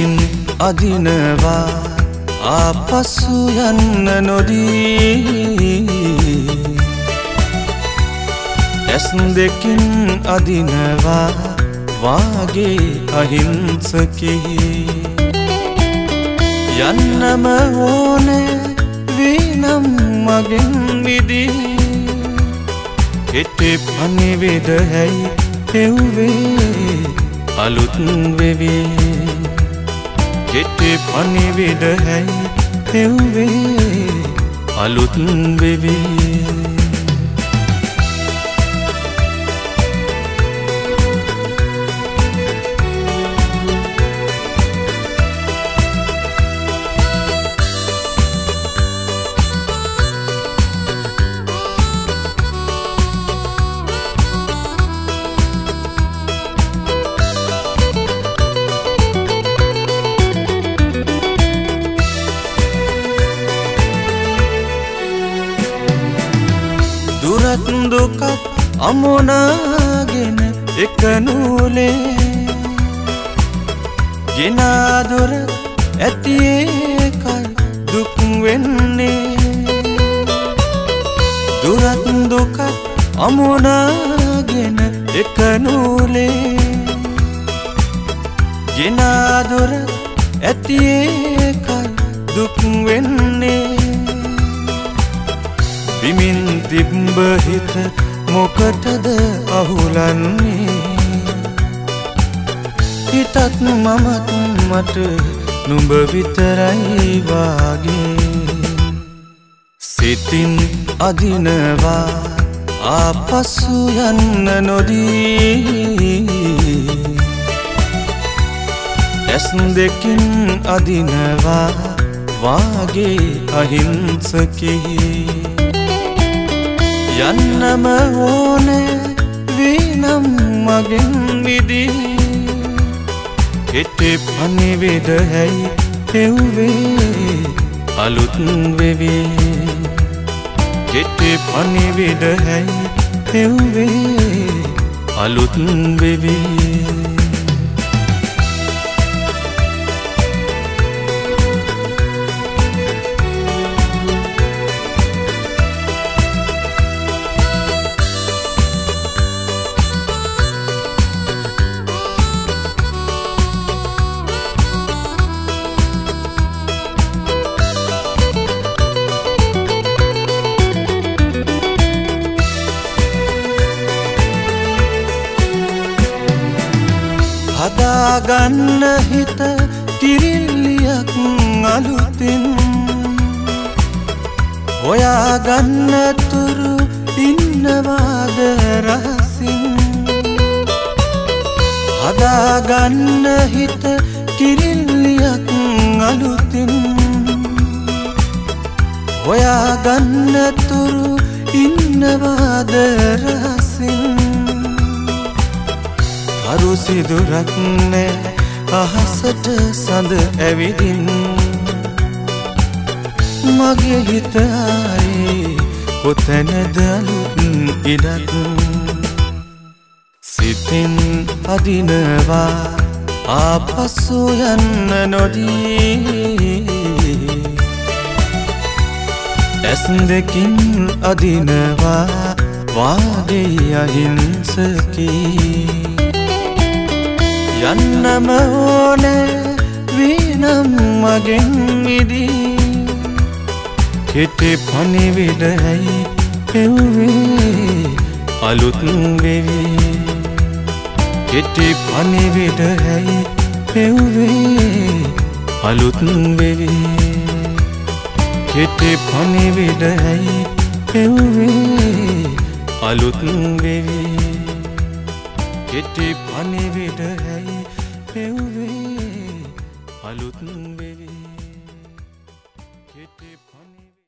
සිතින් අදිනවා ආපසු යන්න නොදී ඇස් දෙකින් අදිනවා වාගේ අහිංසකී යන්නම ඕනේ වීනම් මගෙන් විදී කෙටි පණිවිඩ හැයි හෙව්වේ අලුත් වෙවි කෙටි පණිවිඩ හැයි හෙව්වේ අලුත් වෙවි දුරත් දුකත් අමුණගෙන එක නූලේ ගෙනා දුර ඇති එකයි දුක් වෙන්නේ දුරත් දුකත් අමුණගෙන එක නූලේ ගෙනා දුර ඇති එකයි දුක් වෙන්නේ විමින් තිබ්බ හිත මොකටද අහුලන්නේ හිතත් මමත් මට නුඹ විතරයි වාගේ සිතින් අදිනවා ආපසු යන්න නොදී ඇස් දෙකින් අදිනවා වාගේ අහිංසකී යන්නම ඕනේ වීනම් මගෙන් විදී කෙටි පණිවිඩ හැයි හෙව්වේ අලුත් වෙවි කෙටි පණිවිඩ හැයි හෙව්වේ අලුත් වෙවි හදාගන්න හිත කිරිල්ලියක් අලුතින් හොයාගන්න තුරු ඉන්නවාද රහසින් හදාගන්න හිත කිරිල්ලියක් අලුතින් හොයාගන්න තුරු ඉන්නවාද රහසින් අරු සිදුරක් නෑ අහසට සඳ ඇවිදින් මගේ හිත ආයේ කොතැනද අලුත් ඉඩක් සිතින් අදිනවා ආපසු යන්න නොදී ඇස් දෙකින් අදිනවා වාගේ අහිංසකී යන්නම ඕනේ වීනම් මගෙන් විදී කෙටි පණිවිඩ හැයි හෙව්වේ අලුත් වෙවි කෙටි පණිවිඩ හැයි හෙව්වේ අලුත් වෙවි කෙටි පණිවිඩ හැයි හෙව්වේ අලුත් වෙවි කෙටි පණිවිඩ හැයි හෙව්වේ අලුත් වෙවි කෙටි පණිවිඩ